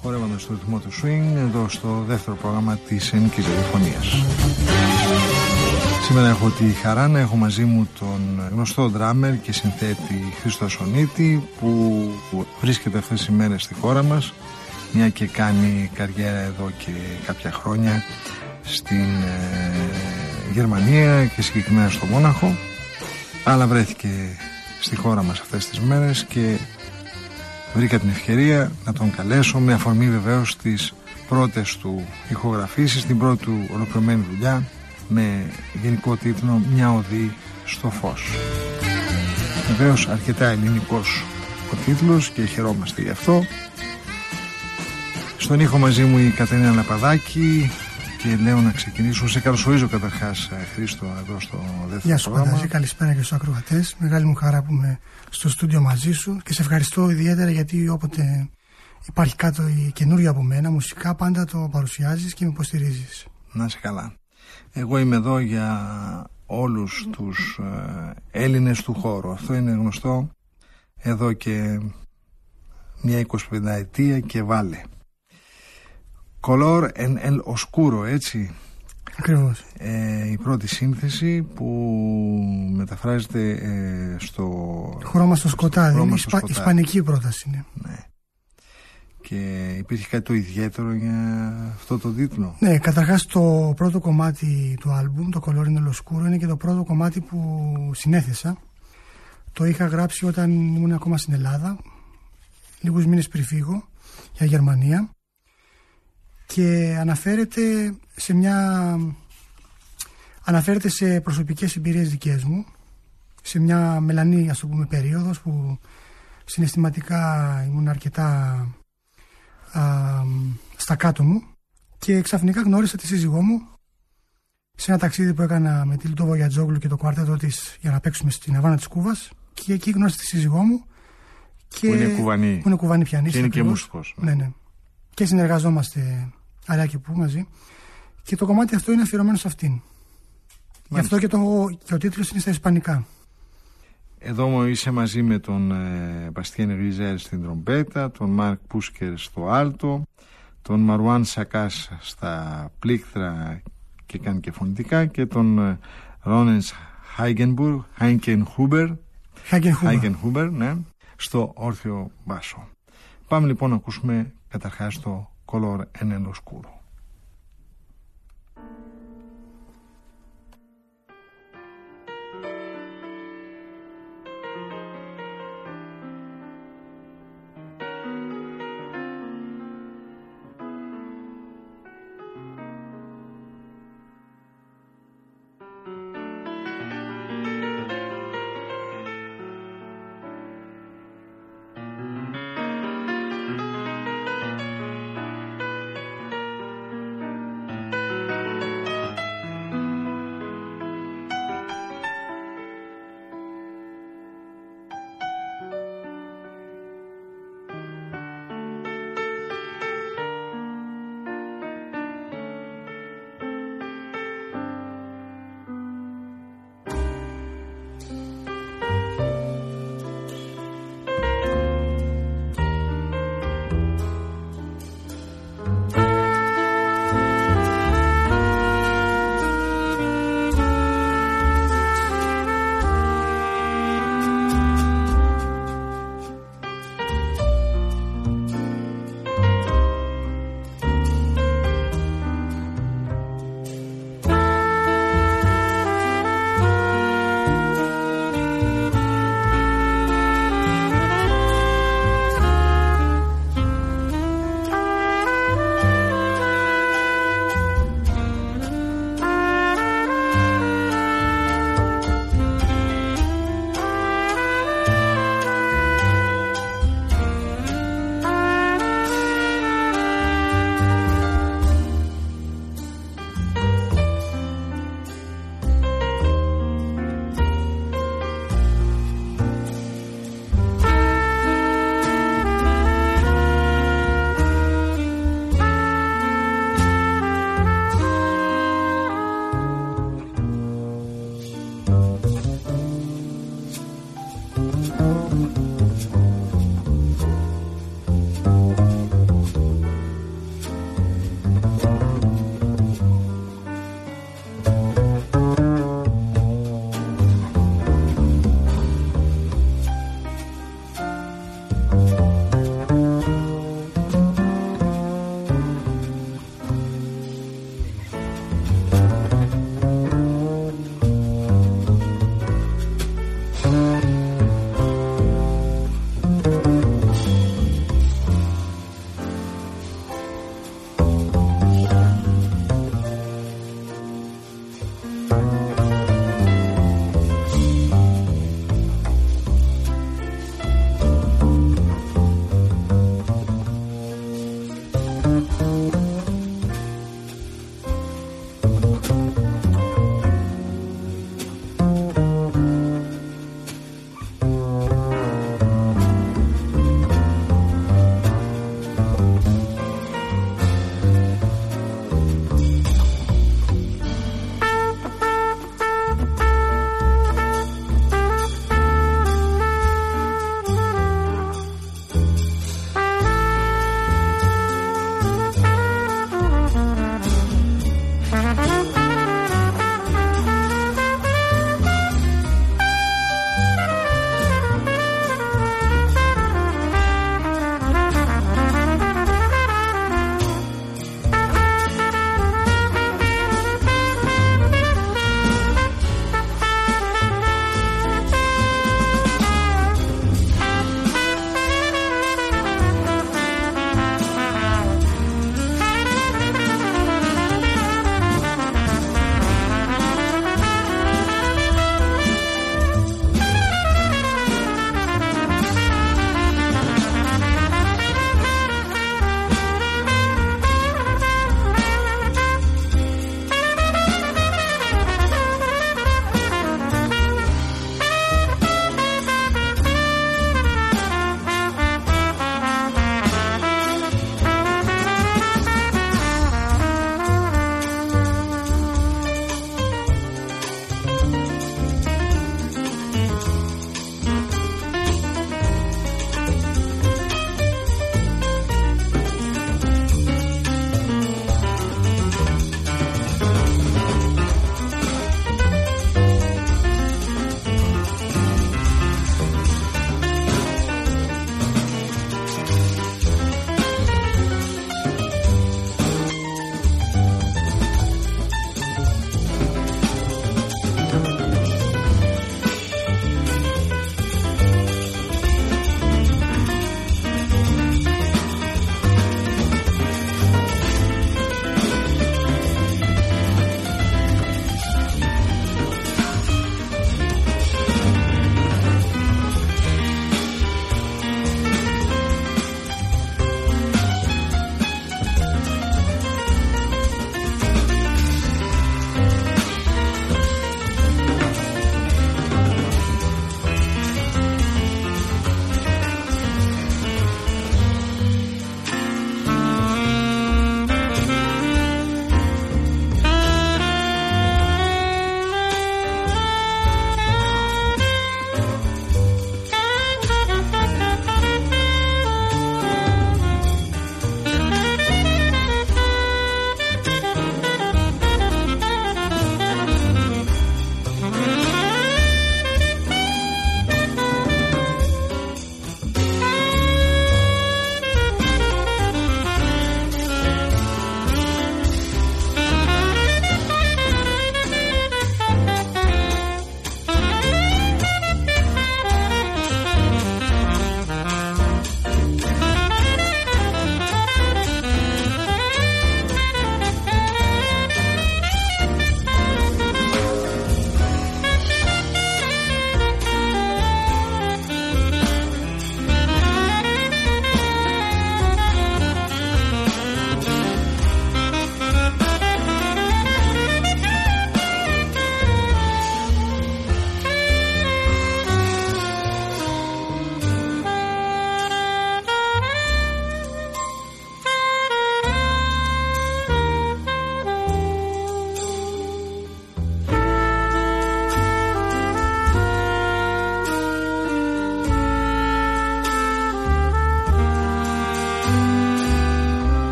χορεύοντας το ρυθμό του swing εδώ στο δεύτερο πρόγραμμα της Ελληνικής Ραδιοφωνίας. Σήμερα έχω τη χαρά να έχω μαζί μου τον γνωστό drummer και συνθέτη Χρήστο Ασονίτη, που βρίσκεται αυτές τις ημέρες στη χώρα μας, μια και κάνει καριέρα εδώ και κάποια χρόνια στην Γερμανία και συγκεκριμένα στο Μόναχο, αλλά βρέθηκε στη χώρα μας αυτές τις μέρες και βρήκα την ευκαιρία να τον καλέσω, με αφορμή βεβαίως τις πρώτες του ηχογραφήσεις, την πρώτη του ολοκληρωμένη δουλειά με γενικό τίτλο «Μια οδή στο φως». Βεβαίως αρκετά ελληνικός ο τίτλος και χαιρόμαστε γι' αυτό. Στον ήχο μαζί μου η Κατερίνα Λαπαδάκη και λέω να ξεκινήσω. Σε καλωσορίζω καταρχάς, Χρήστο, εδώ στο δεύτερο Γεια σου, πρόγραμμα. Πανταζή, καλησπέρα και στους ακροατές. Μεγάλη μου χαρά που είμαι στο στούντιο μαζί σου και σε ευχαριστώ ιδιαίτερα, γιατί όποτε υπάρχει κάτι καινούριο από μένα, μουσικά, πάντα το παρουσιάζεις και με υποστηρίζεις. Να είσαι καλά. Εγώ είμαι εδώ για όλους τους Έλληνες του χώρου. Αυτό είναι γνωστό εδώ και μια 25 ετία και βάλε. Color en el oscuro, έτσι. Ακριβώς. Η πρώτη σύνθεση που μεταφράζεται στο Χρώμα στο σκοτάδι. Χρώμα Είναι στο σκοτάδι. ισπανική πρόταση είναι. Ναι. Και υπήρχε κάτι το ιδιαίτερο για αυτό το τίτλο. Ναι, καταρχάς το πρώτο κομμάτι του άλμπουμ, το Color en el oscuro, είναι και το πρώτο κομμάτι που συνέθεσα. Το είχα γράψει όταν ήμουν ακόμα στην Ελλάδα, λίγους μήνες πριν φύγω για Γερμανία, και αναφέρεται σε προσωπικές εμπειρίες δικές μου, σε μια μελανή, ας το πούμε, περίοδος που συναισθηματικά ήμουν αρκετά στα κάτω μου, και ξαφνικά γνώρισα τη σύζυγό μου σε ένα ταξίδι που έκανα με τη Λιτό Βογιατζόγλου και το κουάρτετο της για να παίξουμε στην Αβάνα της Κούβας, και εκεί γνώρισα τη σύζυγό μου και Που είναι κουβανή πιανίστα. και είναι και μουσικός. Ναι. Και συνεργαζόμαστε αριά και που μαζί, και το κομμάτι αυτό είναι αφιερωμένο σε αυτήν. Γι' αυτό και ο τίτλος είναι στα ισπανικά. Εδώ είσαι μαζί με τον Μπαστιέν Ριζέρ στην τρομπέτα, τον Μάρκ Πούσκερ στο άλτο, τον Μαρουάν Σακάς στα πλήκτρα και κάνει και φωνητικά, και τον Ρόνενς Χάικενχούμπερ, ναι, στο όρθιο μπάσο. Πάμε λοιπόν να ακούσουμε καταρχάς το Color en el oscuro.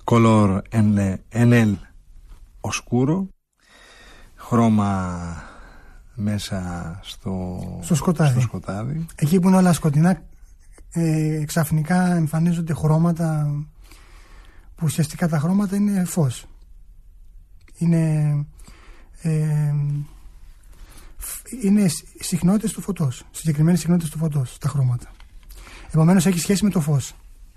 color en el oscuro, χρώμα μέσα στο σκοτάδι. Εκεί που είναι όλα σκοτεινά, ξαφνικά εμφανίζονται χρώματα που ουσιαστικά τα χρώματα είναι φως. Είναι συχνότητες του φωτός, συγκεκριμένες συχνότητες του φωτός, τα χρώματα. Επομένως έχει σχέση με το φως,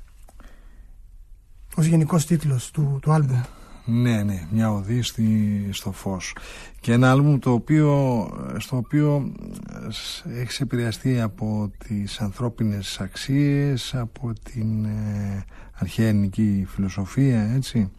ως γενικός τίτλος του άλμπουμ. Ναι, μια οδή στο φως. Και ένα άλμπουμ στο οποίο έχεις επηρεαστεί από τις ανθρώπινες αξίες, από την αρχαία ελληνική φιλοσοφία, έτσι.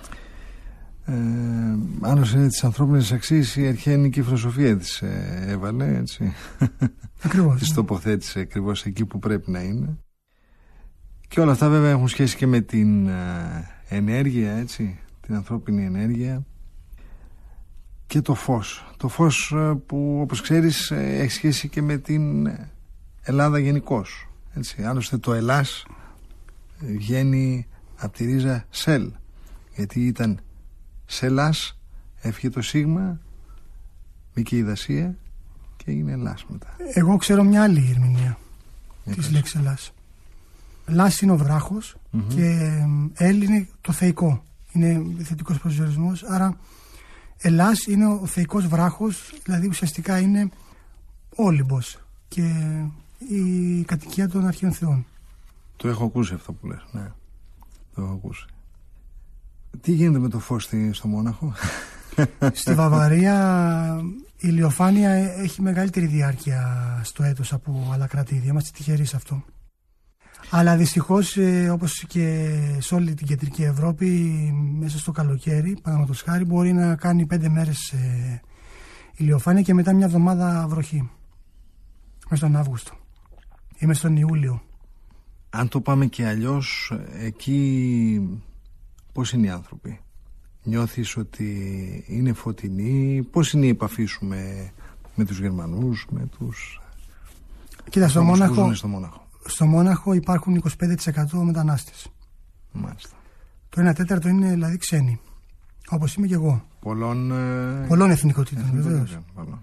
Άλλωστε είναι τις ανθρώπινες αξίες, η αρχαία ελληνική φιλοσοφία τις έβαλε, έτσι. Ακριβώς. Τις τοποθέτησε ακριβώς εκεί που πρέπει να είναι. Και όλα αυτά βέβαια έχουν σχέση και με την ενέργεια, έτσι, την ανθρώπινη ενέργεια και το φως. Το φως που, όπως ξέρεις, έχει σχέση και με την Ελλάδα γενικώς, έτσι. Άλλωστε το Ελλάς βγαίνει από τη ρίζα σελ, γιατί ήταν σελάς, έφυγε το σίγμα, μπήκε η δασία και έγινε Ελλάς μετά. Εγώ ξέρω μια άλλη ερμηνεία της λέξης Ελλάς. Ελλάς είναι ο βράχος και ελ είναι το θεϊκό. Είναι θετικός προσδιορισμός, άρα Ελλάς είναι ο θεϊκός βράχος, δηλαδή ουσιαστικά είναι ο Όλυμπος και η κατοικία των αρχαίων θεών. Το έχω ακούσει αυτό που λες, ναι. Το έχω ακούσει. Τι γίνεται με το φως στο Μόναχο? Στη Βαβαρία η ηλιοφάνεια έχει μεγαλύτερη διάρκεια στο έτος από άλλα κρατήδια. Είμαστε τυχεροί σε αυτό. Αλλά δυστυχώς, όπως και σε όλη την κεντρική Ευρώπη, μέσα στο καλοκαίρι, παραδείγματος χάρη, μπορεί να κάνει 5 μέρες ηλιοφάνεια και μετά μια εβδομάδα βροχή. Μέσα στον Αύγουστο ή μέσα στον Ιούλιο. Αν το πάμε και αλλιώς, εκεί πώς είναι οι άνθρωποι? Νιώθεις ότι είναι φωτεινοί? Πώς είναι η επαφή σου με τους Γερμανούς, με τους... Κοίτα, στο Μόναχο. Στο Μόναχο υπάρχουν 25% μετανάστες. Μάλιστα. Το 1/4 είναι δηλαδή ξένοι, όπως είμαι και εγώ. Πολλών εθνικότητων, βεβαίως.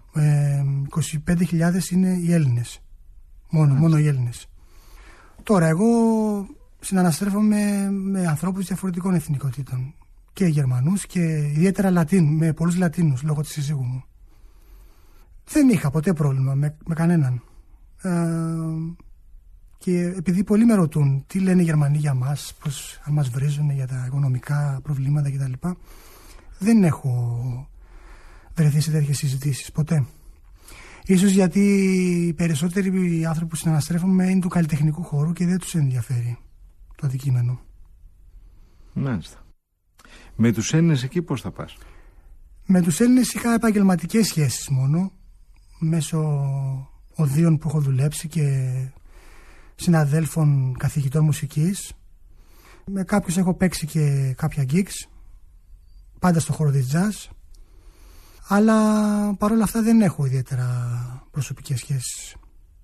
25.000 είναι οι Έλληνες. Μόνο οι Έλληνες. Τώρα, εγώ συναναστρέφομαι με ανθρώπους διαφορετικών εθνικότητων. Και Γερμανούς και ιδιαίτερα με πολλούς Λατίνους λόγω της σύζυγου μου. Δεν είχα ποτέ πρόβλημα με κανέναν. Και επειδή πολλοί με ρωτούν τι λένε οι Γερμανοί για μας, αν μας βρίζουν για τα οικονομικά προβλήματα κτλ., δεν έχω βρεθεί σε τέτοιες συζητήσεις ποτέ. Ίσως γιατί οι περισσότεροι άνθρωποι που συναναστρέφομαι είναι του καλλιτεχνικού χώρου και δεν τους ενδιαφέρει το αντικείμενο. Μάλιστα. Με τους Έλληνες εκεί πώς θα πας? Με τους Έλληνες είχα επαγγελματικές σχέσεις μόνο, μέσω οδείων που έχω δουλέψει και συναδέλφων καθηγητών μουσικής. Με κάποιους έχω παίξει και κάποια gigs, πάντα στο χώρο της jazz, αλλά παρόλα αυτά δεν έχω ιδιαίτερα προσωπικές σχέσεις.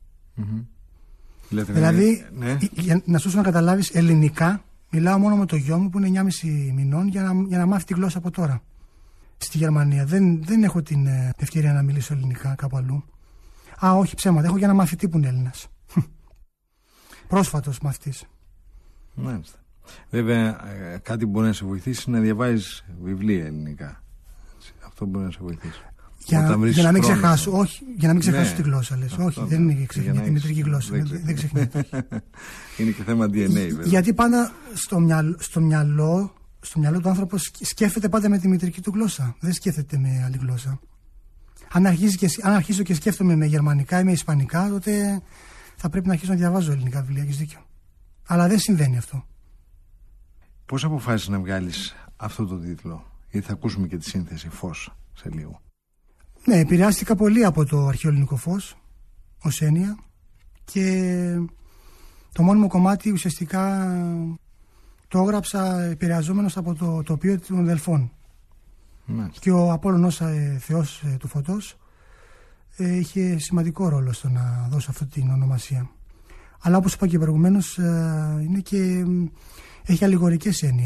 Δηλαδή, για να σου να καταλάβεις, ελληνικά μιλάω μόνο με το γιο μου που είναι 9,5 μηνών για να μάθει τη γλώσσα από τώρα. Στη Γερμανία δεν έχω την ευκαιρία να μιλήσω ελληνικά κάπου αλλού. Όχι, ψέματα, έχω για ένα μαθητή που είναι Έλληνας. Πρόσφατος μαθητής. Μάλιστα. Βέβαια, κάτι που μπορεί να σε βοηθήσει είναι να διαβάζεις βιβλία ελληνικά. Αυτό μπορεί να σε βοηθήσει. Για να μην ξεχάσω, όχι, για να μην ξεχάσω τη γλώσσα, λες. Όχι, δεν είναι ξεχνιέται η μητρική γλώσσα. Δεν ξεχνιέται. Είναι και θέμα DNA, βέβαια. Γιατί πάντα στο μυαλό του άνθρωπο σκέφτεται πάντα με τη μητρική του γλώσσα. Δεν σκέφτεται με άλλη γλώσσα. Αν αρχίσω και σκέφτομαι με γερμανικά ή με ισπανικά, τότε θα πρέπει να αρχίσω να διαβάζω ελληνικά βιβλία. Έχεις δίκιο. Αλλά δεν συμβαίνει αυτό. Πώς αποφάσισες να βγάλεις αυτό το τίτλο? Γιατί θα ακούσουμε και τη σύνθεση φως σε λίγο. Ναι, επηρεάστηκα πολύ από το αρχαίο ελληνικό φως ως έννοια και το μόνιμο κομμάτι ουσιαστικά το έγραψα επηρεαζόμενος από το τοπίο των Δελφών. Μάλιστα. Και ο Απόλλωνος θεός του φωτός είχε σημαντικό ρόλο στο να δώσω αυτή την ονομασία. Αλλά όπως είπα και προηγουμένως, έχει αλληγορικές έννοιες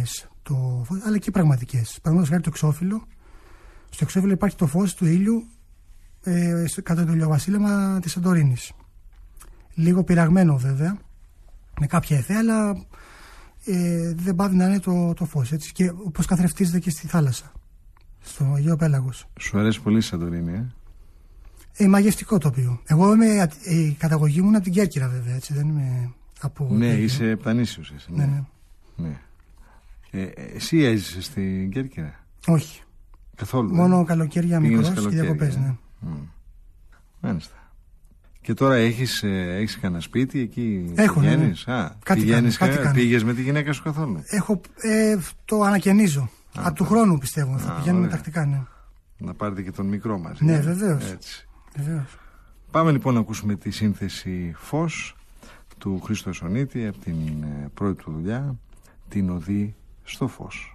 το φως, αλλά και πραγματικές. Παραδείγματος χάρη το εξώφυλλο. Στο εξώφυλλο υπάρχει το φως του ήλιου κατά το ηλιοβασίλεμα της Σαντορίνης. Λίγο πειραγμένο βέβαια, με κάποια εφέ, αλλά δεν πάβει να είναι το φως. Έτσι, και όπως καθρεφτίζεται και στη θάλασσα, στο Αιγαίο Πέλαγος. Σου αρέσει πολύ η Σαντορίνη, μαγευτικό τοπίο. Εγώ η καταγωγή μου είναι από την Κέρκυρα, βέβαια. Έτσι, δεν είμαι από. Ναι, είσαι πανίσιος. Ναι. Εσύ έζησες στην Κέρκυρα? Όχι. Καθόλου. Μόνο καλοκαίρια μικρός και διακοπές, ναι. Μάλιστα. Και τώρα έχεις κανένα σπίτι εκεί? Πηγαίνεις? Πήγες με τη γυναίκα σου καθόλου? Το ανακαινίζω. Από του χρόνου πιστεύω. Θα πηγαίνουμε τακτικά, ναι. Να πάρετε και τον μικρό μαζί. Ναι, βεβαίως. Πάμε λοιπόν να ακούσουμε τη σύνθεση Φως του Χρήστο Εσονίτη από την πρώτη του δουλειά, την Οδή στο Φως.